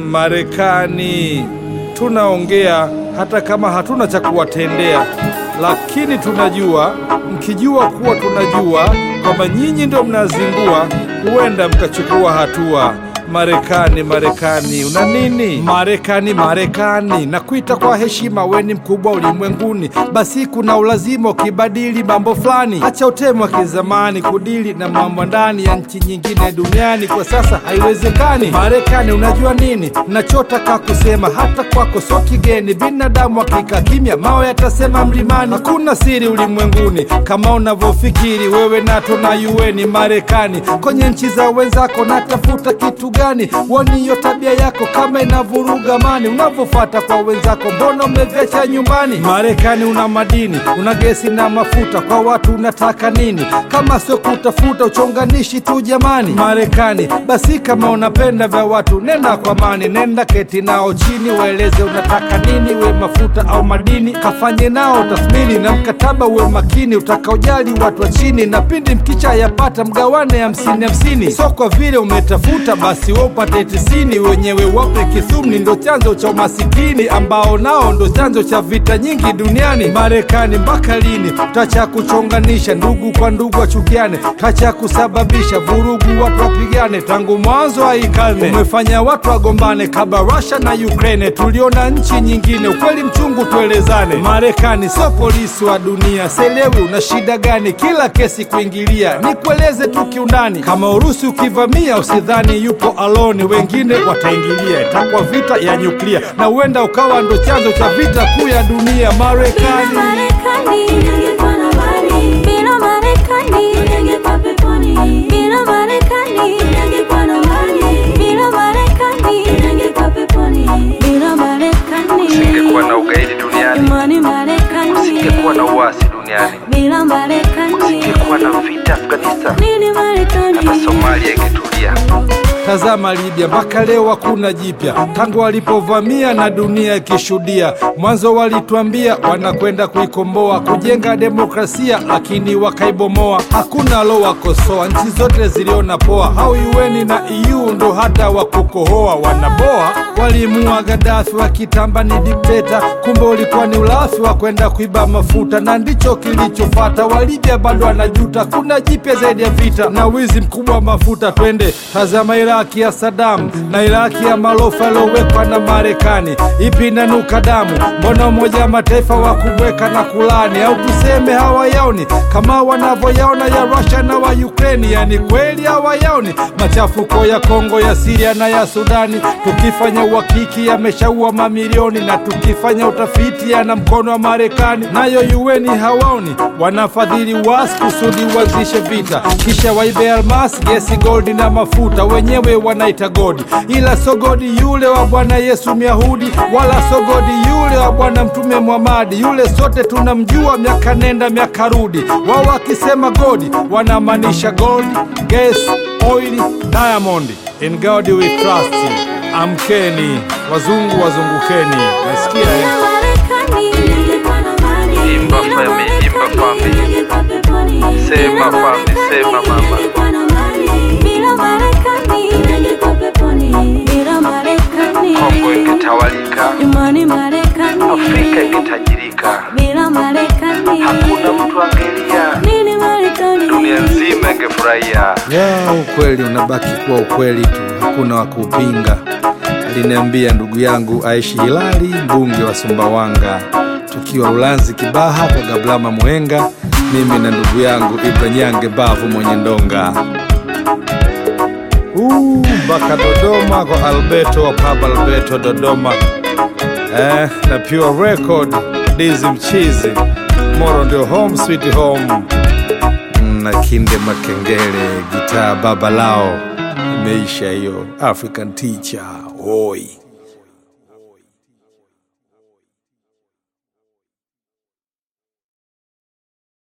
Marekani. Tunaongea hata kama hatuna cha kuwatendea, lakini tunajua, mkijua kuwa tunajua kwamba nyinyi ndio mnazingua, huenda mkachukua hatua. Marekani, Marekani, una nini? Marekani, Marekani, nakuita kwa heshima, we ni mkubwa ulimwenguni. Basi kuna ulazima ukibadili mambo fulani. Acha utemu wa kizamani kudili na mambo ndani ya nchi nyingine duniani, kwa sasa haiwezekani. Marekani, unajua nini nachotaka kusema? Hata kwako sio kigeni, binadamu hakika kimya, mawe yatasema mlimani. Hakuna siri ulimwenguni kama unavyofikiri wewe, NATO na UN. Marekani, kwenye nchi za wenzako natafuta kitu gani? Woni hiyo tabia yako kama inavuruga amani, unavyofuata kwa wenzako mbona umeviacha nyumbani? Marekani, una madini, una gesi na mafuta, kwa watu unataka nini kama sio kutafuta uchonganishi tu jamani? Marekani, basi kama unapenda vya watu nenda kwa amani, nenda keti nao chini, waeleze unataka nini, we mafuta au madini, kafanye nao tathmini na mkataba uwe makini, utakaojali watu wa chini, na pindi mkicha yapata mgawane 50-50. So kwa vile umetafuta basi upate 90, wenyewe wape kithumni, ndo chanzo cha umasikini ambao nao ndo chanzo cha vita nyingi duniani. Marekani, mpaka lini tacha kuchonganisha ndugu kwa ndugu wachukiane, tacha kusababisha vurugu watu wapigane? Tangu mwanzo haikalme umefanya watu wagombane, kaba Russia na Ukraine, tuliona nchi nyingine, ukweli mchungu tuelezane. Marekani sio polisi wa dunia, selewi una shida gani kila kesi kuingilia? Nikueleze tu kiundani, kama Urusi ukivamia usidhani yupo alone, wengine wataingilia, itakuwa vita ya nyuklia, na huenda ukawa ndo chanzo cha vita kuu ya dunia. Marekani, ningekuwa na mali, bila Marekani ningekuwa peponi, bila Marekani ningekuwa na mali, bila Marekani ningekuwa peponi, bila Marekani singekuwa na ugaidi duniani, imani Marekani singekuwa na uasi duniani, bila Marekani singekuwa na vita Afghanistan, nini Marekani, hata Somalia ingetulia. Tazama Libya, mpaka leo hakuna jipya tangu walipovamia na dunia ikishuhudia. Mwanzo walituambia wanakwenda kuikomboa, kujenga demokrasia, lakini wakaibomoa. Hakuna lo wakosoa, nchi zote ziliona poa, hao UN na EU ndo hata wakukohoa wanaboa. Walimua Gaddafi wakitamba ni dikteta, kumbe ulikuwa ni ulafi wa kwenda kuiba mafuta, na ndicho kilichofata. Walibya bado wanajuta, kuna jipya zaidi ya vita na wizi mkubwa wa mafuta. Twende tazama Iraki ya Saddam na Iraki ya malofa yalowekwa na Marekani, ipi inanuka damu? Mbona Umoja wa Mataifa wakubweka na kulani? Au tuseme hawayaoni kama wanavyoyaona ya Russia na wa Ukraine? Yani kweli hawayaoni machafuko ya Kongo, ya Syria na ya Sudani? Tukifanya uhakiki yameshaua mamilioni, na tukifanya utafiti yana mkono wa Marekani. Nayo UN hawaoni, wanafadhili wasi kusudi wazishe vita, kisha waibe almasi, gesi, gold na mafuta, wenyewe wanaita godi. Ila so godi yule wa Bwana Yesu Myahudi, wala so godi yule wa Bwana Mtume Muhammadi. Yule sote tunamjua, miaka nenda miaka rudi. Wao wakisema godi wanamaanisha gold, gas, oil, diamond. In God we trust. Amkeni wazungu, wazungukeni. Nasikia Imba fami, imba fami, sema fami, sema mama. Kongo ingetawalika, imani Marekani, Afrika ingetajirika, bila Marekani hakuna mtu angelia, nini Marekani, dunia nzima ingefurahia. ya ukweli unabaki kuwa ukweli tu, hakuna wa kupinga. Aliniambia ndugu yangu Aishi Hilali, mbunge wa Sumbawanga, tukiwa Ulanzi Kibaha kwa Gablama Muhenga, mimi na ndugu yangu Ibranyange Bavu mwenye ndonga. Mpaka Dodoma kwa Alberto wa Pub Alberto Dodoma, na Pure Record, Dizi Mchizi, Moro ndio home sweet home, na Kinde Makengele, gitaa baba lao. Imeisha hiyo African Teacher, oi.